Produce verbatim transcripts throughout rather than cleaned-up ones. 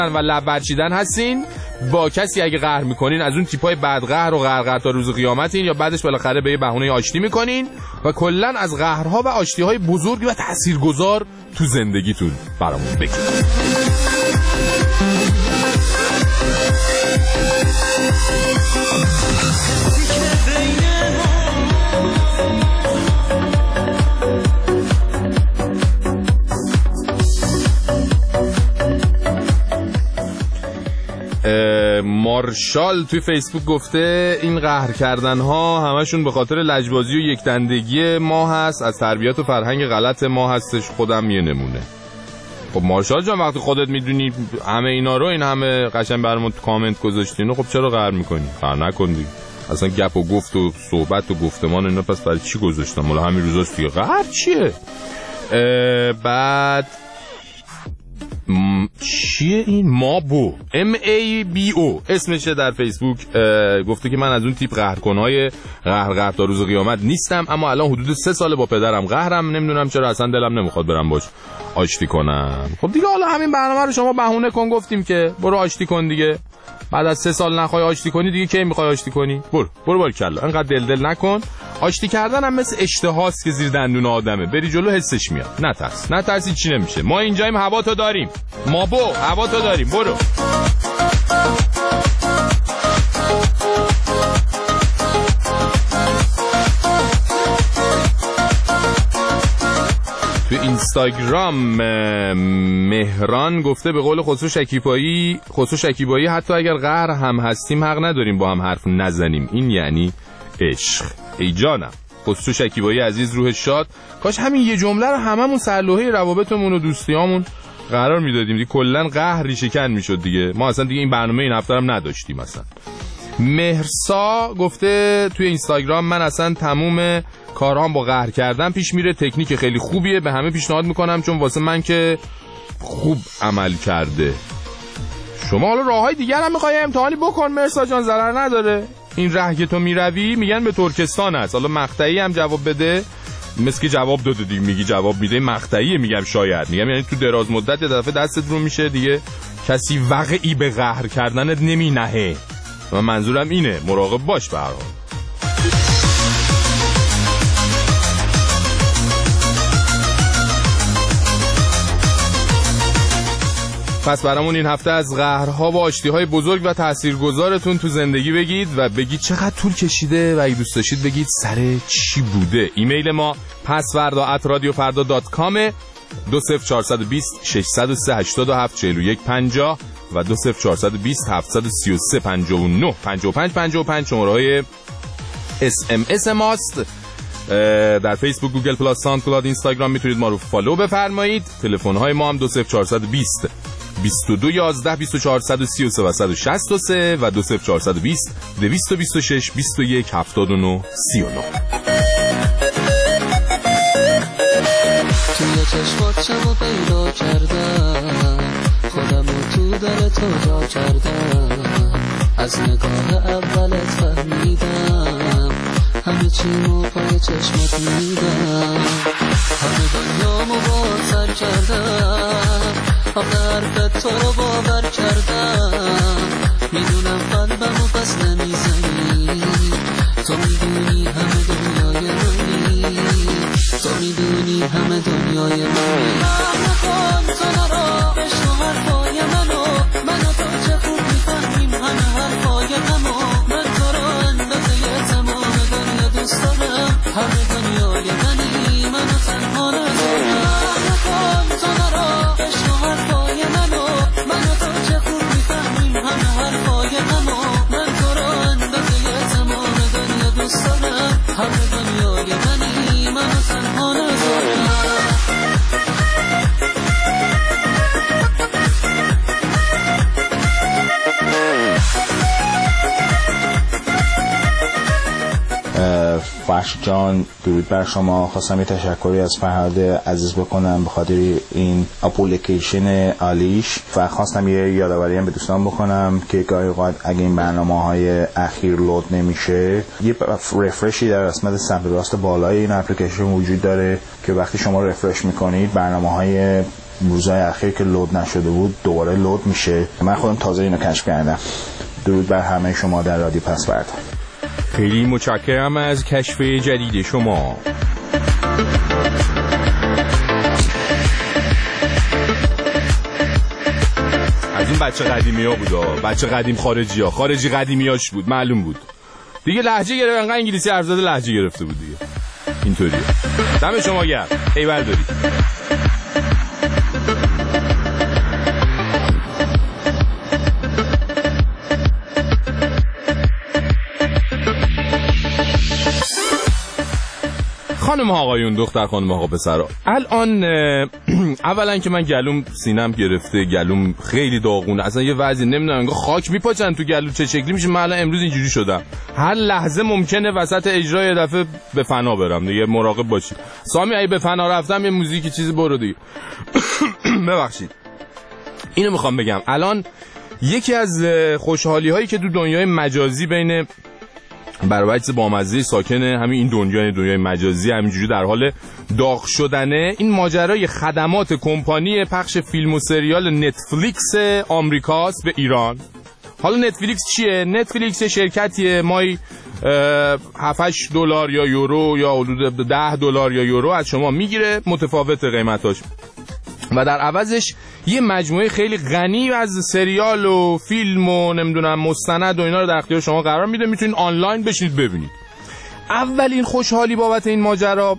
و لب برچیدن هستین، با کسی اگه قهر میکنین از اون تیپای بدقهر و قهر تا روز قیامتین، یا بعدش بالاخره به یه بهونه آشتی میکنین و کلا از قهرها و آشتیهای بزرگ و تاثیرگذار تو زندگیتون برامون بگید. مارشال توی فیسبوک گفته این قهر کردن ها همشون به خاطر لجبازی و یکدندگی ما هست، از تربیت و فرهنگ غلط ما هستش. خودم یه نمونه. خب مارشال جان وقتی خودت میدونی همه اینا رو، این همه قشنگ برامون کامنت گذاشتین، خب چرا قهر میکنی؟ قهر نکن. اصلا گپ و گفت و صحبت و گفتمان اینا پس برای چی گذاشتم؟ مالا همین روزاست دیگه. قهر چیه؟ بعد م... چیه این؟ مابو ام ای بی او اسمشه در فیسبوک. گفته که من از اون تیپ قهرکنهای قهر قهر تا روز قیامت نیستم، اما الان حدود سه ساله با پدرم قهرم، نمیدونم چرا اصلا دلم نمیخواد برم باش آشتی کنم. خب دیگه حالا همین برنامه رو شما بهونه کن، گفتیم که برو آشتی کن دیگه. بعد از سه سال نخوای آشتی کنی دیگه کی میخوای آشتی کنی؟ برو برو بار کلا، انقدر دل دل نکن. آشتی کردن هم مثل اشتهاست که زیر دندون آدمه، بری جلو حسش میاد. نترس نترسی، چی نمیشه. ما اینجاییم، هوا تو داریم. ما بو هوا تو داریم. برو. تو اینستاگرام مهران گفته به قول خسرو شکیبایی خسرو شکیبایی حتی اگر قهر هم هستیم حق نداریم با هم حرف نزنیم، این یعنی عشق. ای جانم خسرو شکیبایی عزیز، روح شاد. کاش همین یه جمله رو هممون سرلوحه روابطمون و دوستیامون قرار میدادیم دیگه، کلا قهر ریشه کن میشد دیگه. ما اصلا دیگه این برنامه این هفته هم نداشتیم اصلا. مهرسا گفته توی اینستاگرام من اصلا تموم کارهام با قهر کردن پیش میره، تکنیک خیلی خوبیه، به همه پیشنهاد میکنم چون واسه من که خوب عمل کرده. شما حالا راههای دیگر هم میخوای امتحانی بکن مهرسا جان، ضرر نداره. این ره که تو میروی میگن به ترکستان هست، حالا مقطعی هم جواب بده، مثل که جواب داده دیگه میگی جواب میده، مقطعی میگم شاید، میگم یعنی تو دراز مدت یه دفعه دستت رو میشه دیگه، کسی وقعی به قهر کردنت نمی نهه. و منظورم اینه مراقب باش به هر حال. پس برامون این هفته از قهرها و آشتیهای بزرگ و تاثیرگذارتون تو زندگی بگید و بگید چقدر طول کشیده و اگه دوست داشتید بگید سر چی بوده. ایمیل ما پسوردا ات رادیو فردا دات کام، دو صفر چهار دو صفر شش صفر سه هشت هفت چهار یک پنجاه و دو صفر چهار دو صفر هفت سه سه پنج نه پنج پنج پنج پنج شماره های اس ام اس ماست. در فیسبوک، گوگل پلاس، ساوند کلاود، اینستاگرام میتونید ما رو فالو بفرمایید. تلفن های ما هم دو صفر چهار دو صفر بیست و دو یازده بیست و چهار سی و سه و صد و شصت و سه و دو صفر چهار دو صفر دویست و بیست و شش بیست و یک هفتاد و نه سی و نه. توی چشمات شبو پیدا کردم، خودم رو تو دل تو جا کردم، از نگاه اولت فهمیدم همه چی مو پای چشمات میدم، همه دنیامو با سر کردم، آخه حرفت تو رو باور کردم، میدونم قلبمو پس نمیزنی، تو میدونی همه دنیای منی، تو میدونی همه دنیای منی. نکن تو نرا عشق و حرفای منو، منو تو چه خوب میفهمیم همه حرفای منو، من تو رو اندازه تمام دنیا دوست دارم، همه دنیای منی، منو تنها نذارم. نکن تو نرا عشق و حرفای منو، منو تو چه خوب میفهمیم همه حرفای منو، من تو رو اندازه تمام دنیا دوست دارم، همه دنیای منی، منو تنها نذارم. فرش جان، درود بر شما. خواستم یه تشکری از فرهاد عزیز بکنم به خاطر این اپلیکیشن عالیش و خواستم یه یادآوری هم به دوستان بکنم که گاهی اوقات اگه این برنامه‌های اخیر لود نمیشه، یه رفرشی در قسمت سمت راست بالای این اپلیکیشن وجود داره که وقتی شما رفرش میکنید برنامه‌های روزهای اخیر که لود نشده بود دوباره لود میشه. من خودم تازه اینو کشف کردم. درود بر همه شما در رادیو پسورد. خیلی متشکرم از کشف جدید شما. از این بچه قدیمی ها بود، بچه قدیم خارجی ها، خارجی قدیمی هاش بود، معلوم بود دیگه. لهجه گرفت، انقدر انگلیسی حرف زده لهجه گرفته بود دیگه. اینطوریه. دم شما گرم. ای برداری. خانم آقایون، دختر خانم آقا پسرا، الان اولا که من گلوم سینم گرفته، گلوم خیلی داغونه، اصلا یه وضعی نمیدونم انگار خاک میپاچن تو گلو، چه شکلی میشه. من الان امروز اینجوری شدم، هر لحظه ممکنه وسط اجرای یه دفعه به فنا برم دیگه، مراقب باشید. سامی اگه به فنا رفتم یه موزیکی چیزی برو دیگه. ببخشید. اینو میخوام بگم، الان یکی از خوشحالی هایی که تو دنیای مجازی بین برابرچ بامزه ساکن همین این دنیای دنیای مجازی همینجوری در حال داغ شدنه، این ماجرای خدمات کمپانی پخش فیلم و سریال نتفلیکس آمریکاست به ایران. حالا نتفلیکس چیه؟ نتفلیکس شرکتیه، مای هفت دلار یا یورو یا حدود ده دلار یا یورو از شما میگیره، متفاوت قیمتاش، و در عوضش یه مجموعه خیلی غنی از سریال و فیلم و نمیدونم مستند و اینا رو در اختیار شما قرار میده، میتونید آنلاین بشینید ببینید. اولین خوشحالی بابت این ماجرا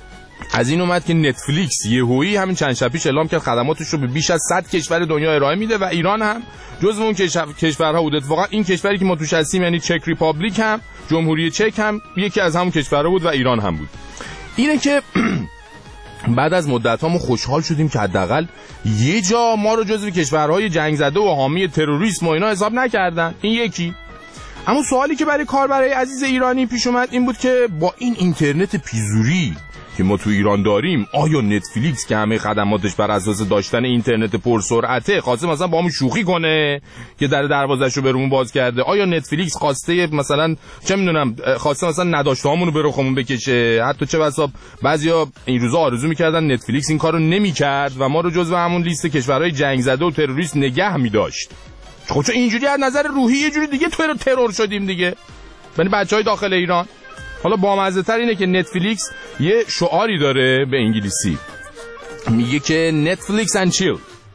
از این اومد که نتفلیکس یهویی همین چند شب پیش اعلام کرد خدماتش رو به بیش از صد کشور دنیا ارائه میده و ایران هم جزو اون کشورها بود. اتفاقا این کشوری که ما توش هستیم یعنی چک ریپابلیک هم، جمهوری چک هم یکی از همون کشورها بود و ایران هم بود. اینه که بعد از مدت ها ما خوشحال شدیم که حداقل یه جا ما رو جزو کشورهای جنگ زده و حامی تروریسم و اینا حساب نکردن. این یکی. اما سوالی که برای کاربرای عزیز ایرانی پیش اومد این بود که با این اینترنت پیزوری که ما تو ایران داریم، آیا نتفلیکس که همه خدماتش بر اساس داشتن اینترنت پرسرعته خواسته مثلا با همون شوخی کنه که در دروازه‌شو برامون باز کرده؟ آیا نتفلیکس خواسته مثلا چه میدونم خواسته مثلا نداشتهامونو به رخمون بکشه؟ حتی چه بسا بعضیا این روزا آرزو می‌کردن نتفلیکس این کارو نمی‌کرد و ما رو جزو همون لیست کشورهای جنگ زده و تروریست نگه می‌داشت. خب چون اینجوری از نظر روحی یه جوری دیگه تو ترور شدیم دیگه، یعنی بچهای داخل ایران. حالا بامزه‌تر اینه که نتفلیکس یه شعاری داره به انگلیسی، میگه که نتفلیکس اند چیل.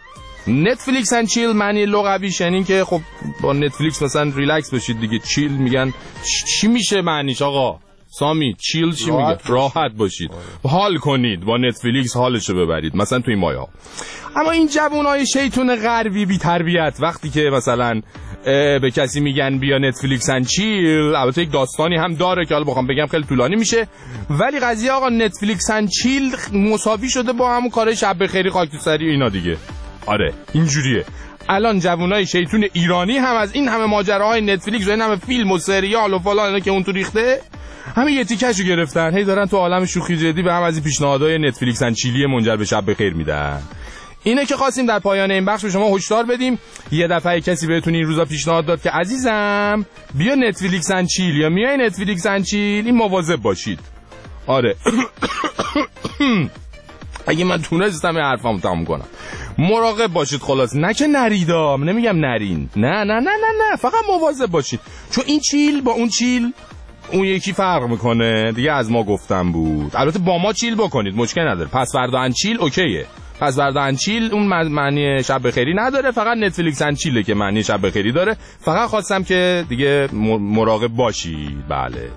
نتفلیکس اند چیل معنی لغویش یعنی که خب با نتفلیکس مثلا ریلکس بشید دیگه. چیل میگن چی میشه معنیش آقا سامی؟ چیل چی میگه؟ راحت باشید، حال کنید، با نتفلیکس حالشو ببرید مثلا تو این مایه ها. اما این جوونای شیطون غربی بی تربیت وقتی که مثلا به کسی میگن بیا نتفلیکس اند چیل، البته یک داستانی هم داره که حالا بخوام بگم خیلی طولانی میشه، ولی قضیه آقا نتفلیکس اند چیل مساوی شده با همون کارهای شب بخیری خاک تو سری اینا دیگه. آره اینجوریه. الان جوونای شیطون ایرانی هم از این همه ماجراهای نتفلیکس و این همه فیلم و سریال و فلان اینا که اون تو ریخته همین یه تیکشو گرفتن، هی دارن تو عالم شوخی جدی به هم از این پیشنهادهای نتفلیکس اند چیلی منجر به شب بخیر میدن. اینه که خواستیم در پایان این بخش به شما هشدار بدیم. یه دفعه کسی بهتون این روزا پیشنهاد داد که عزیزم بیا نتفلیکس اند چیل یا میای نتفلیکس اند چیل، این مواظب باشید. آره اگه من تونستم این حرفامو تموم کنم مراقب باشید. خلاص نه که نریدام، نمیگم نرین، نه نه نه نه نه، فقط مواظب باشید، چون این چیل با اون چیل اون یکی فرق میکنه دیگه. از ما گفتم بود. البته با ما چیل بکنید مشکل نداره، پس فردا اند چیل اوکیه. پس فردا اند چیل اون معنی شب بخیری نداره، فقط نتفلیکس اند چیله که معنی شب بخیری داره. فقط خواستم که دیگه مراقب باشید. بله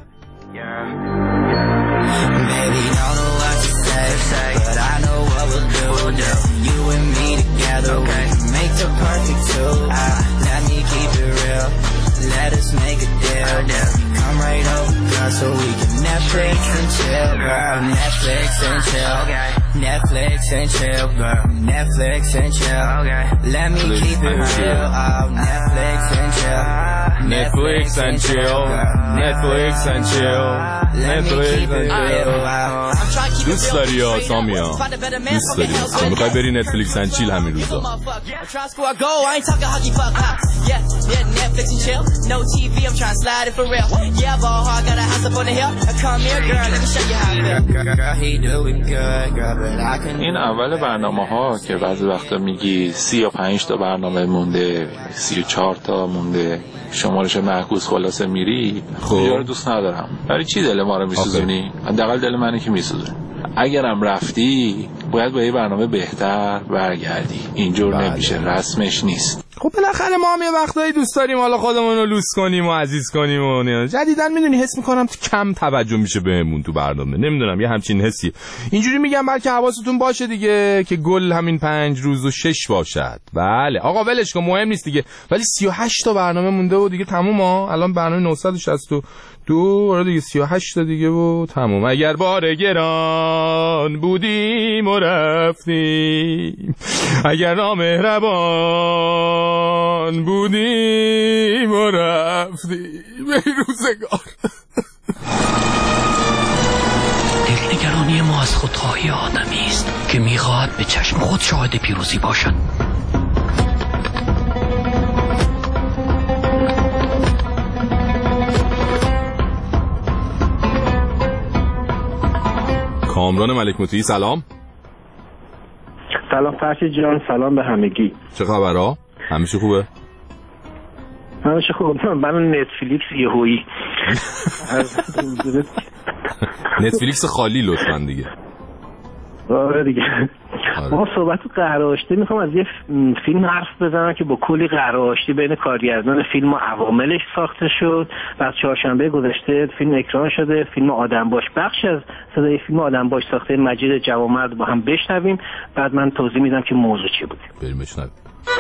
Let us make a deal, deal. Come right over, girl, so we can Netflix and chill, girl. Netflix and chill, okay. Netflix and chill, girl. Netflix and chill, okay. Let me keep it real, oh. Netflix and chill. Netflix and chill. Netflix and chill. Netflix and chill. دوست داری یا سامی ها؟ دوست داری میخوای بری نتفلیکس اند چیل همین روزا؟ Yeah, Netflix and chill. No T V, I'm trying to slide it for real. Yeah, ball hard, got a house up on the hill. Come here, girl, let me show you how I feel. Girl, he do it good, girl, but I can. این اول برنامه‌ها که بعضی وقتا میگی سی و پنج تا برنامه مونده، سی و چهار تا مونده، شمارش معکوس خلاصه میری. خب یارو دوست ندارم. برای چی دل ما رو میسوزونی؟ حداقل دل منو که میسوزونی. اگرم رفتی باید با یه برنامه بهتر برگردی. اینجور بله. نمیشه، رسمش نیست. خب بالاخره ما هم یه وقتایی دوست داریم حالا خودمون رو لوس کنیم و عزیز کنیم و جدیداً میدونی حس میکنم تو کم توجه میشه بهمون تو برنامه. نمیدونم یه همچین حسی. اینجوری میگم بلکه حواستون باشه دیگه که گل همین پنج روز و شش باشد. بله آقا ولش کن مهم نیست دیگه. ولی سی و هشت تا برنامه مونده و دیگه تموم ها. الان برنامه نهصد و شصت و دو آره دیگه سی و هشت تا دیگه و تموم. اگر بار گران بودیم و رفتیم، اگر نامهربان بودیم و رفتیم به روزگار. دلنگرانی ما از خودخواهی آدمی است که میخواهد به چشم خود شاهد پیروزی باشد. کامران ملک مطیعی سلام. سلام فرشید جان، سلام به همگی. چه خبرها؟ همیشه خوبه؟ همیشه خوبه. من نتفلیکس یهویی نتفلیکس خالی لطفاً دیگه. آره دیگه. ما صحبت قهر آشتی میخوام از یه فیلم حرف بزنم که با کلی قهر آشتی بین کارگردان فیلم و عواملش ساخته شد. بعد چهارشنبه گذشته فیلم اکران شده. فیلم آدم باش. بخش از صدای فیلم آدم باش ساخته مجید جوانمرد با هم بشنویم. بعد من توضیح میدم که موضوع چی بود. بریم بشنویم.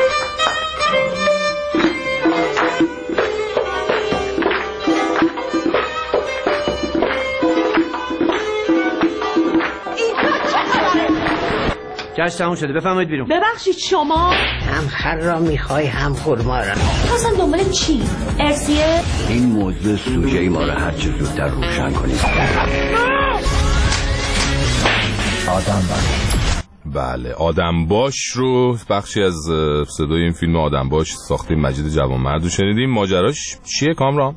جشن تموم شده، بفرمایید بیرون. ببخشید شما هم خر را میخوای هم خرما را. اصلا دنبال چی؟ ارسیه؟ این موضوع سوژه ما رو هر چه زودتر روشن کنید. آدم باش. بله آدم باش رو بخشی از صدای این فیلم آدم باش ساخته مجید جوانمرد رو شنیدیم. ماجراش چیه کامران؟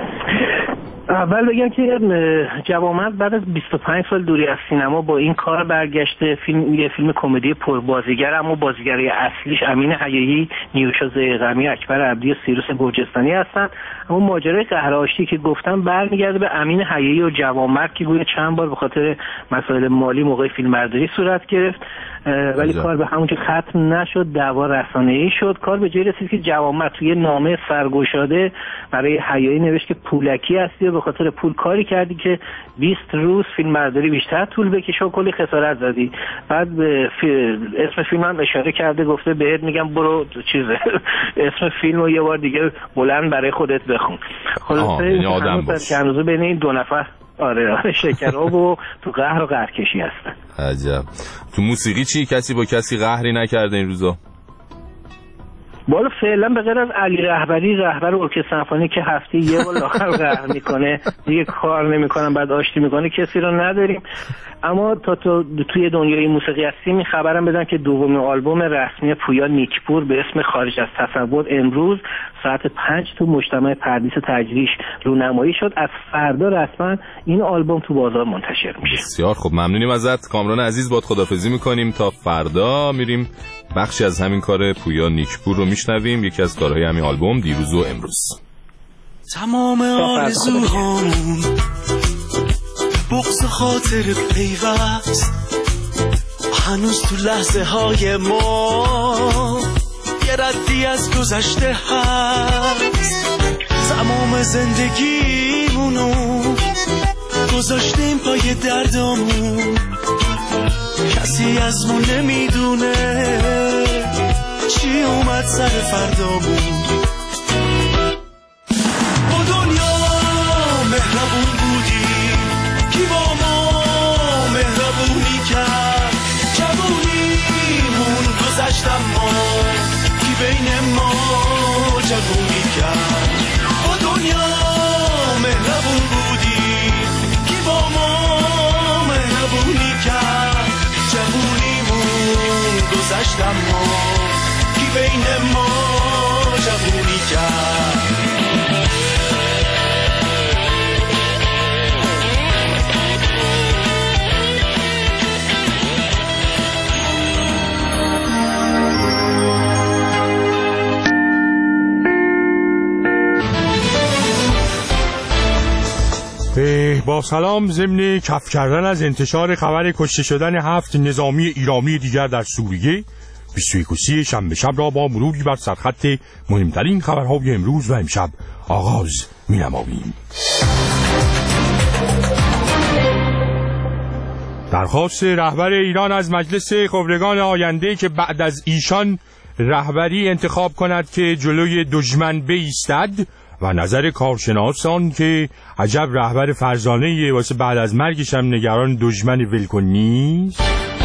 اول بگم که جوانمرد بعد از بیست و پنج سال دوری از سینما با این کار برگشته. فیلم یه فیلم کمدی پربازیگر، اما بازیگرای اصلیش امین حیایی، نیوشا زیغمی، اکبر عبدی و سیروس گرجستانی هستن. اما ماجرای قهر آشتی که گفتم برمیگرده به امین حیایی و جوانمرد که گویا چند بار به خاطر مسائل مالی موقع فیلمبرداری صورت گرفت، ولی کار به همون که ختم نشد، دعوا رسانه‌ای شد. کار به جایی رسید که جوانمرد توی نامه سرگشاده برای حیایی نوشت که پولکی هستی و به خاطر پول کاری کردی که بیست روز فیلمبرداری بیشتر طول بکشه و کلی خسارت زدی. بعد به اسم فیلم هم اشاره کرده، گفته بهت میگم برو چیزه اسم فیلم رو یه بار دیگه بلند برای خودت بخون. خلاصه آدم باش. هنوز بین این دو نفر آره آره شکراب و تو قهر و قهرکشی هستن. عجب. تو موسیقی چی؟ کسی با کسی قهری نکرده این روزا؟ بالا فعلا به غیر از علی رهبری رهبر ارکستر سمفونی که هفته یه بار آخر قهر میکنه دیگه کار نمیکنن بعد آشتی میکنه کسی رو نداریم. اما تا تو توی دنیای موسیقی هستیم این خبرم بدم که دومین آلبوم رسمی پویا نیکپور به اسم خارج از تصور امروز ساعت پنج تو مجتمع پردیس تجریش رونمایی شد. از فردا رسما این آلبوم تو بازار منتشر میشه. بسیار خب ممنونیم ازت کامران عزیز. باد خدافظی میکنیم تا فردا. میریم بخشی از همین کار پویا نیکپور رو میشنویم، یکی از کارهای همین آلبوم دیروز و امروز. تمام آرزوهامون بغض خاطر پیوست هنوز تو لحظه های ما یه ردی از گذشته هست. تمام زندگیمونو گذاشتیم پای دردامون، کسی از مون نمیدونه چی اومد سر فردامون. با دنیا مهربون بودی، کی با ما مهربونی کرد؟ جوونیمون گذشت اما کی بین ما جوونی کرد؟ با دنیا مهربون بودی، کی با ما مهربونی کرد؟ جوونیمون گذشت اما کی بین ما جوونی کرد؟ با سلام، ضمن کف کردن از انتشار خبر کشته شدن هفت نظامی ایرانی دیگر در سوریه، بیست و یک شنبه شب را با مروری بر سرخط مهمترین خبرهای امروز و امشب آغاز می‌نماییم. درخواست رهبر ایران از مجلس خبرگان آینده که بعد از ایشان رهبری انتخاب کند که جلوی دشمن بایستد و نظر کارشناسان که عجب رهبر فرزانه واسه بعد از مرگش هم نگران دشمن ولکن نیست.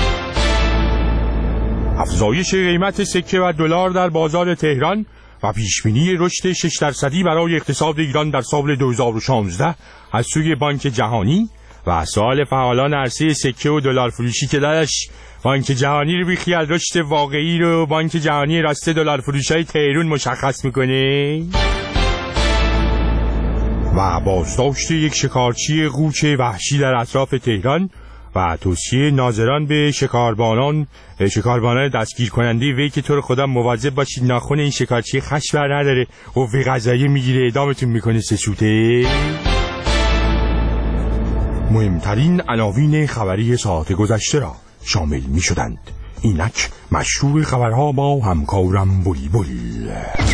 افزایش قیمت سکه و دلار در بازار تهران و پیشبینی رشد شش درصدی برای اقتصاد ایران در سال دو هزار و شانزده از سوی بانک جهانی و سوال فعالان عرصه سکه و دلار فروشی که داشت بانک جهانی رو بیخیال رشد واقعی رو بانک جهانی راسته دلار فروشای تهران مشخص میکنه. و بازداشت یک شکارچی قوچ وحشی در اطراف تهران و توصیه ناظران به شکاربانان شکاربانان دستگیر کننده وی که تو رو خدا مواظب باشید ناخن این شکارچی خش بر نداره قوه قضاییه میگیره اعدامتون میکنه سسوته. مهمترین عناوین خبری ساعت گذشته را شامل می شدند. اینک مشروع خبرها با همکارم بولی بولی.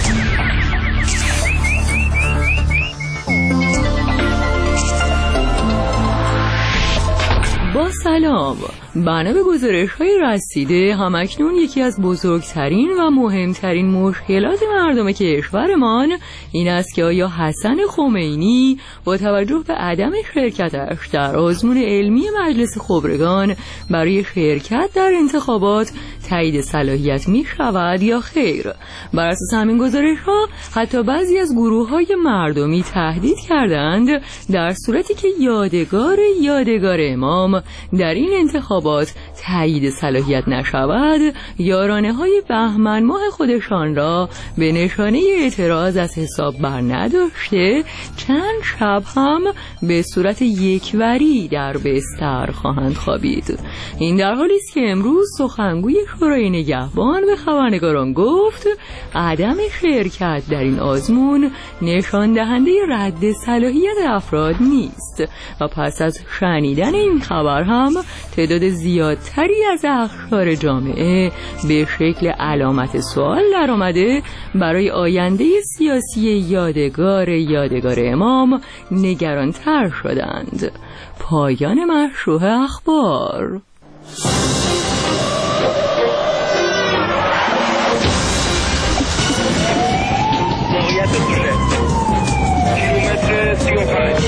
با سلام، بنا به گزارش‌های رسیده همکنون یکی از بزرگترین و مهمترین مشکلات مردم کشورمان این است که آیا حسن خمینی با توجه به عدم شرکتش در آزمون علمی مجلس خبرگان برای شرکت در انتخابات تایید صلاحیت می شود یا خیر. بر اساس همین گزارش‌ها حتی بعضی از گروه‌های مردمی تهدید کردند در صورتی که یادگار یادگار امام در این انتخابات تایید صلاحیت نشود یارانه های بهمن ماه خودشان را به نشانه اعتراض از حساب بر نداشته چند شب هم به صورت یکوری در بستر خواهند خوابید. این در حالی است که امروز سخنگوی شورای نگهبان به خبرنگاران گفت عدم شرکت در این آزمون نشان دهنده رد صلاحیت افراد نیست و پس از شنیدن این خبر هم تعداد زیادتری از اقشار جامعه به شکل علامت سوال در آمده برای آینده سیاسی یادگار یادگار امام نگران تر شدند. پایان مشروع اخبار. موقعیت دوله کیلومتر سی و پنج.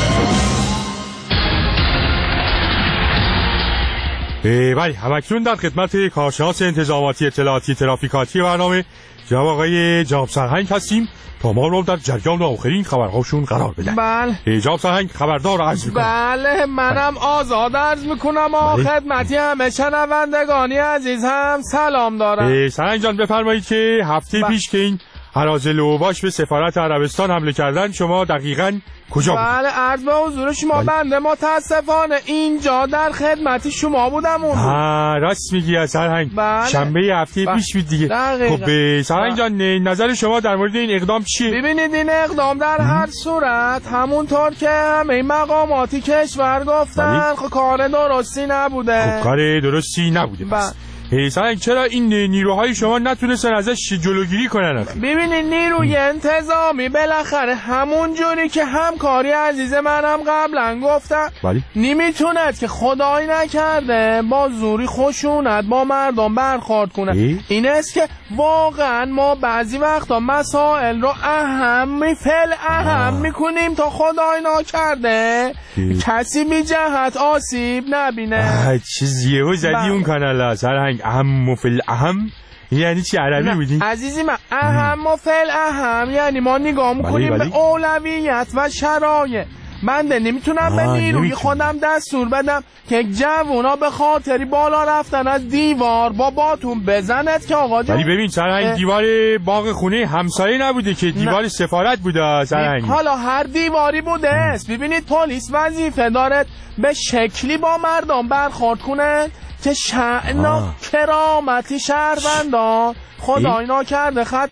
بله، همکنون در خدمت کارشناس انتظاماتی اطلاعاتی ترافیکاتی برنامه جناب آقای جناب سرهنگ هستیم تا ما رو در جریان آخرین خبرهاشون قرار بدن. بله جناب سرهنگ خبردار عرض میکنم. بله منم بله. آزاد عرض میکنم و بله. خدمتی همه شنوندگانی عزیز هم سلام دارم. سرهنگ جان بفرمایید که هفته بله. پیش که این هرازل و باش به سفارت عربستان حمله کردن شما دقیقاً کجا بود؟ بله عرض به حضور شما بله. بنده متاسفانه اینجا در خدمت شما بودم اون ها راست میگی از سرهنگ بله. شنبه هفته بله. پیش بود دیگه. خب به سرهنگ جان نظر شما در مورد این اقدام چیه؟ ببینید این اقدام در ام. هر صورت همونطور که همه مقاماتی کشور گفتن خب کار درستی نبوده. خب کار درستی نبوده بله. سرهنگ چرا این نیروهای شما نتونستن ازش جلوگیری کنن؟ ببینید نیروی انتظامی بالاخره همون جوری که همکاری عزیز منم قبلا گفتم نمیتوند که خدایی نکرده با زوری خشونت با مردم برخورد کنه. ای؟ این است که واقعا ما بعضی وقتا مسائل رو اهم فعل اهم آه. میکنیم تا خدایی نکرده ای؟ کسی بی جهت آسیب نبینه. چیزیه و زدی اون کانال سرهنگ اهم و فل اهم یعنی چی عربی بودی؟ عزیزی من اهم و فل اهم یعنی ما نگاه میکنیم به اولویت و شرایط. من ده نمیتونم به نیروی خودم دستور بدم که جوونا به خاطری بالا رفتن از دیوار با باتون بزنت که آقا جان. ولی ببین سرهنگ دیوار باغ خونه همسایه نبوده که دیوار نه. سفارت بوده سرهنگ. حالا هر دیواری بوده است. ببینید پلیس وظیفه داره به شکلی با مردم برخورد کنه که شأن کرامتی شهروندان خدای ناکرده خط